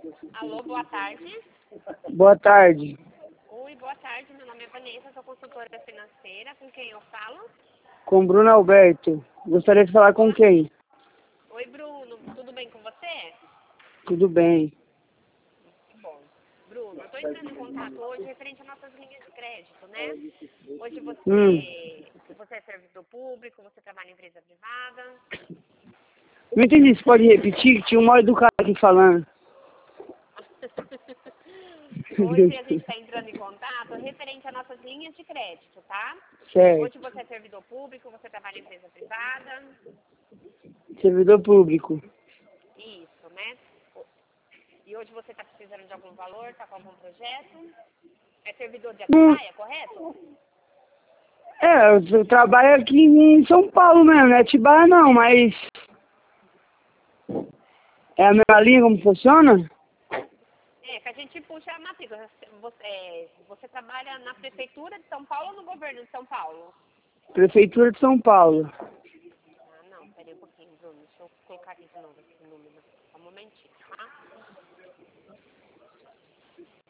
Alô, boa tarde. Boa tarde. Oi, boa tarde. Meu nome é Vanessa, sou consultora financeira. Com quem eu falo? Com Bruno Alberto. Gostaria de falar com quem? Oi, Bruno. Tudo bem com você? Tudo bem. Bom. Bruno, eu estou entrando em contato hoje referente às nossas linhas de crédito, né? Hoje você é servidor público, você trabalha em empresa privada. Não entendi, você pode repetir? Que tinha um mal educado aqui falando. Hoje a gente está entrando em contato referente às nossas linhas de crédito, tá? Certo. Hoje você é servidor público, você trabalha em empresa privada. Servidor público. Isso, né? E hoje você está precisando de algum valor, está com algum projeto? É servidor de Atibaia, correto? Eu trabalho aqui em São Paulo mesmo, não é Atibaia não, mas... É a mesma linha como funciona? É, que a gente puxa a matrícula. Você trabalha na Prefeitura de São Paulo ou no Governo de São Paulo? Prefeitura de São Paulo. Ah, não, peraí um pouquinho, Bruno. Deixa eu colocar aqui de novo esse número. Só um momentinho, tá?